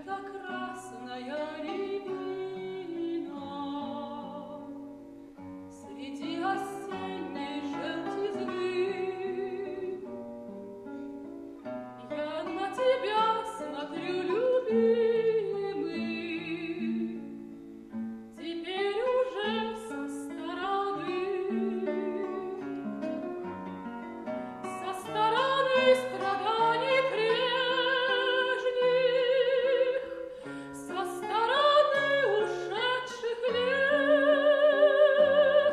это красная рябина среди осенней желтизны. Я на тебя смотрю, любимый, теперь уже со стороны страданий прежних, со стороны ушедших лет,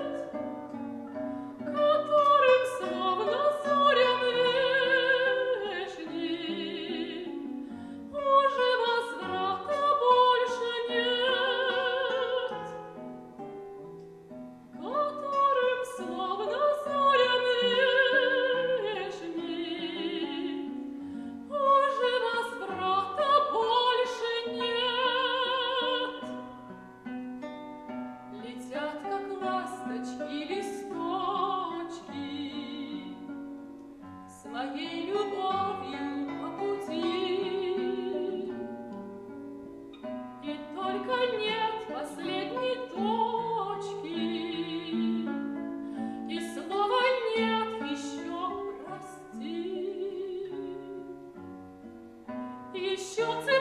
которым словно зорям вешних уже возврата больше нет, которым словно зорям вешних уже возврата больше нет. Летят, как ласточки, листочки с моей любовью по пути, и только нет последней точки, и слова нет еще прости. Еще